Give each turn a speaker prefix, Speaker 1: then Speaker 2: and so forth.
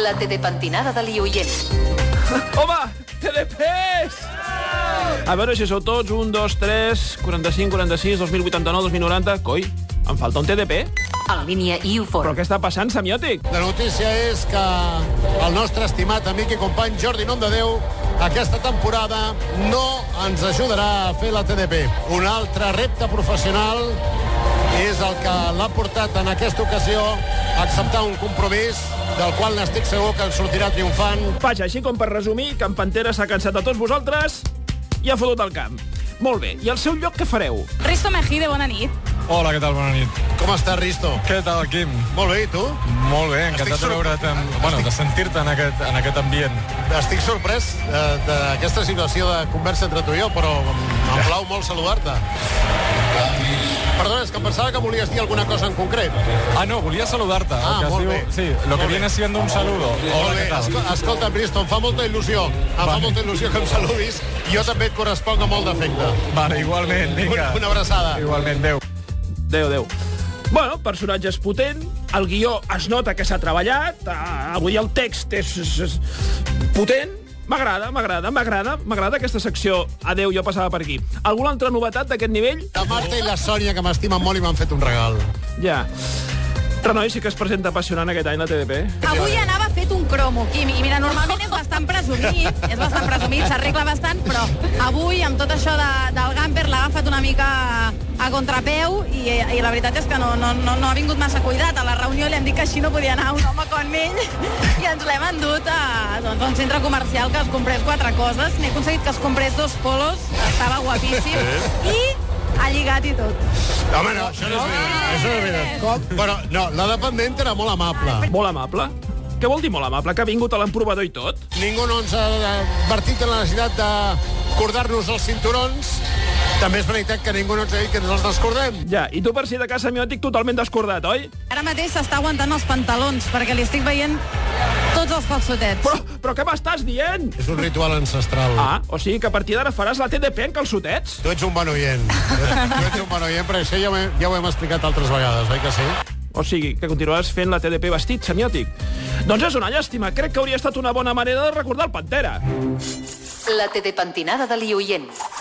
Speaker 1: La telepentinada de l'Ioient.
Speaker 2: Home, TDPs! A veure si sou tots. 1, 2, 3, 45, 46, 2089, 2090... Coi, em falta un TDP?
Speaker 1: En línia IUFOR.
Speaker 2: Però què està passant, Semiòtic?
Speaker 3: La notícia és que el nostre estimat amic i company Jordi Nomdedeu aquesta temporada no ens ajudarà a fer la TDP. Un altre repte professional és el que l'ha portat en aquesta ocasió a acceptar un compromís del qual n'estic segur que en sortirà triomfant.
Speaker 2: Vaja, així com per resumir, que en Pantera s'ha cansat de tots vosaltres i ha fotut el camp. Molt bé, i al seu lloc què fareu?
Speaker 4: Risto Mejide, bona nit.
Speaker 5: Hola, què tal? Bona nit.
Speaker 3: Com està, Risto?
Speaker 5: Què tal, Quim?
Speaker 3: Molt bé, i tu?
Speaker 5: Molt bé, encantat de veure't, de sentir-te en aquest ambient.
Speaker 3: Estic sorprès d'aquesta situació de conversa entre tu i jo, però em plau molt saludar-te. Perdona, és que em pensava que volies dir alguna cosa en concret.
Speaker 5: Ah, no, volia saludar-te.
Speaker 3: Molt bé.
Speaker 5: Sí, lo que viene siendo un saludo.
Speaker 3: Molt bé, escolta'm, Risto, em fa molta il·lusió. Fa molta il·lusió que em saludis i jo també et corresponc amb molt d'afecte.
Speaker 5: Vale, igualment, vinga.
Speaker 3: Una abraçada.
Speaker 5: Igualment, adéu.
Speaker 2: Adéu. Bueno, personatge és potent, el guió es nota que s'ha treballat, avui el text és potent. M'agrada aquesta secció. Adéu, jo passava per aquí. Alguna altra novetat d'aquest nivell?
Speaker 3: La Marta i la Sònia, que m'estimen molt i m'han fet un regal.
Speaker 2: Ja. Renoi sí que es presenta apassionant aquest any la TDP.
Speaker 4: Avui anava fet un cromo, Quim, i mira, normalment és bastant presumit, s'arregla bastant, però avui, amb tot això del Gamper, l'ha agafat una mica a contrapeu i la veritat és que no ha vingut massa cuidat. A la reunió li hem dit que així no podia anar un home com ell i ens l'hem endut a un centre comercial que es comprés 4 coses. N'he aconseguit que es comprés 2 polos, estava guapíssim, i ha lligat i tot.
Speaker 3: Home, no, això no és veritat. Això no és veritat. Com? Però, no, la dependent era molt amable.
Speaker 2: Molt amable? Què vol dir molt amable? Que ha vingut a l'emprovador i tot?
Speaker 3: Ningú no ens ha advertit de la necessitat de cordar-nos els cinturons. També és veritat que ningú no ens ha dit que ens els descordem.
Speaker 2: Ja, i tu per si de casa Semiòtic totalment descordat, oi?
Speaker 4: Ara mateix s'està aguantant els pantalons, perquè li estic veient tots els calçotets.
Speaker 2: Però què m'estàs dient?
Speaker 3: És un ritual ancestral.
Speaker 2: O sigui que a partir d'ara faràs la TDP en calçotets?
Speaker 3: Tu ets un bon oient. Tu ets un bon oient, però això ja ho hem explicat altres vegades, oi que sí?
Speaker 2: O sigui, que continuaràs fent la TDP vestit, Semiòtic. Doncs és una llàstima. Crec que hauria estat una bona manera de recordar el Pantera.
Speaker 1: La telepentinada de l'Ioient.